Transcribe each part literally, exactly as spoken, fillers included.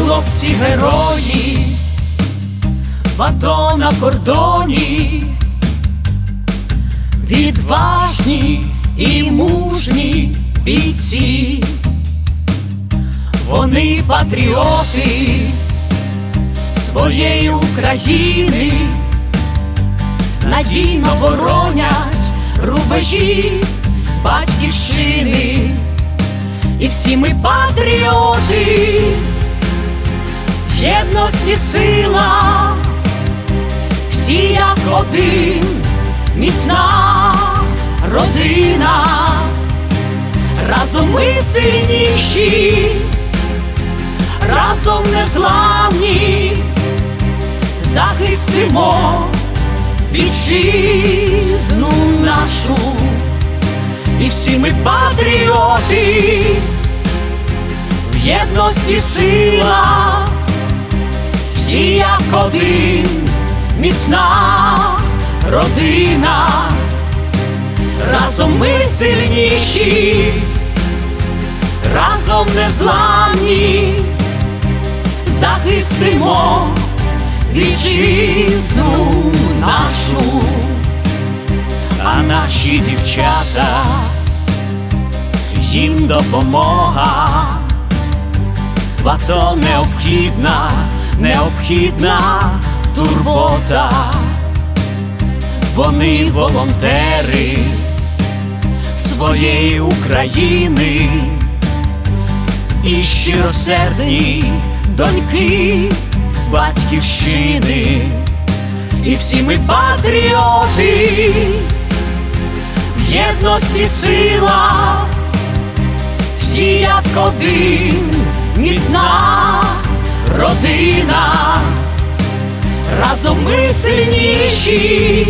хлопці-герої, в АТО на кордоні, відважні і мужні бійці. Вони патріоти своєї України, надійно боронять рубежі батьківщини. І всі ми патріоти, в єдності сила, всі як один, міцна родина. Разом ми сильніші, разом незламні, захистимо вітчизну нашу. І всі ми патріоти, в єдності сила, всі як один, міцна родина. Разом ми сильніші, разом незламні, захистимо вітчизну нашу. А наші дівчата, їм допомога в АТО необхідна, необхідна турбота. Вони волонтери своєї України і щиросердні доньки батьківщини. І всі ми патріоти, в єдності сила, всі як один, міцна родина. Разом ми сильніші,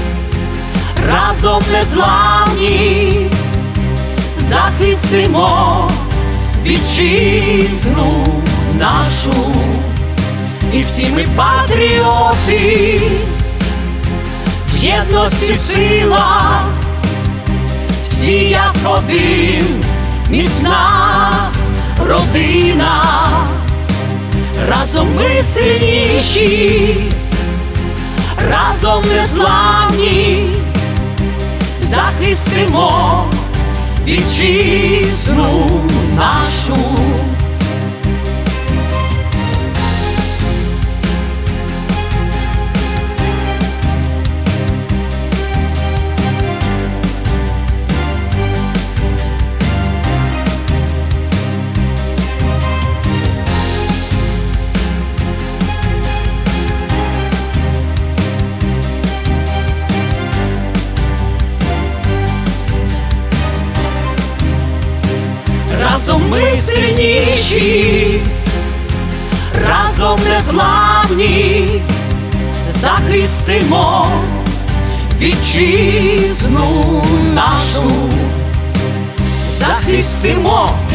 разом незламні, захистимо вітчизну нашу. І всі ми патріоти, в єдності сила, всі як один, міцна родина. Разом ми сильніші, разом незламні, захистимо вітчизну нашу. Разом ми сильніші, разом незламні, захистимо вітчизну нашу, захистимо